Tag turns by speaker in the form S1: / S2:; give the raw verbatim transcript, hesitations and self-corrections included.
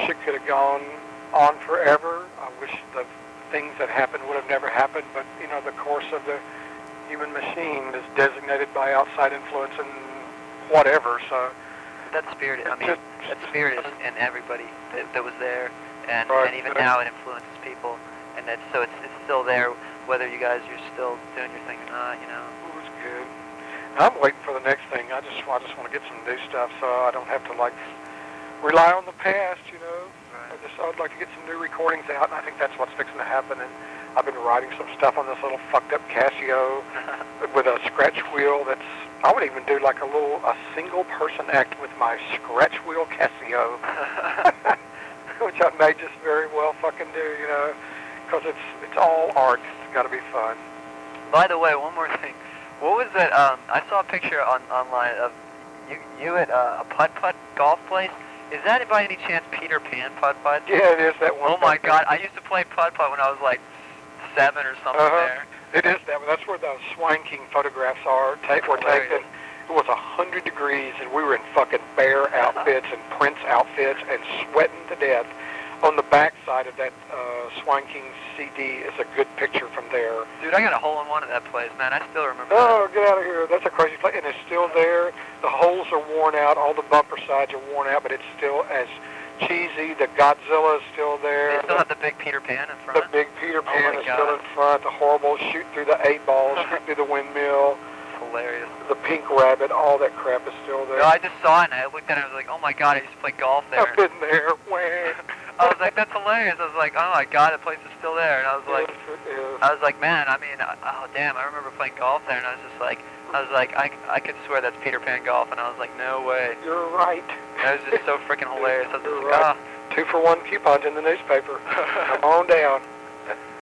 S1: it could have gone on forever. I wish the things that happened would have never happened, but, you know, the course of the human machine is designated by outside influence and whatever, so...
S2: That spirit, I mean, that spirit is in everybody that, that was there, and,
S1: right,
S2: and even
S1: right.
S2: now it influences people, and that's, so it's, it's still there, whether you guys are still doing your thing or not, you know.
S1: It was good. I'm waiting for the next thing. I just, I just want to get some new stuff so I don't have to, like, rely on the past, you know.
S2: Right.
S1: I just, I'd like to get some new recordings out, and I think that's what's fixing to happen. And I've been writing some stuff on this little fucked up Casio with a scratch wheel. That's, I would even do like a little, a single person act with my scratch wheel Casio, which I may just very well fucking do, you know, because it's, it's all art. It's got to be fun.
S2: By the way, one more thing. What was that? Um, I saw a picture on online of you, you at uh, a putt-putt golf place. Is that by any chance Peter Pan putt-putt?
S1: Yeah, it is that one.
S2: Oh my God! I used to play putt-putt when I was like seven or something.
S1: Uh-huh.
S2: There.
S1: It is that. That's where the Swine King photographs are. Take, were taken. It was a hundred degrees, and we were in fucking bear outfits and Prince outfits, and sweating to death. On the back side of that uh, Swine King C D is a good picture from there.
S2: Dude, I got a hole in one at that place, man. I still remember
S1: Oh,
S2: that.
S1: get out of here. That's a crazy place. And it's still there. The holes are worn out. All the bumper sides are worn out, but it's still as cheesy. The Godzilla is still there.
S2: They still
S1: the,
S2: have the big Peter Pan in front?
S1: The big Peter Pan
S2: oh my
S1: is
S2: God.
S1: still in front. The horrible shoot through the eight balls, shoot through the windmill.
S2: Hilarious.
S1: The pink rabbit, all that crap is still there.
S2: No, I just saw it and I looked at it and I was like, oh my God, I used to play golf there.
S1: I've been there. Wah.
S2: I was like, that's hilarious. I was like, oh my God, the place is still there. And I was like,
S1: yes, it is.
S2: I was like, man, I mean, oh damn, I remember playing golf there, and I was just like, I was like, I, I could swear that's Peter Pan golf, and I was like, no way.
S1: You're right.
S2: That was just so freaking hilarious. I was
S1: You're
S2: just like,
S1: right.
S2: ah.
S1: Two for one coupons in the newspaper. Come on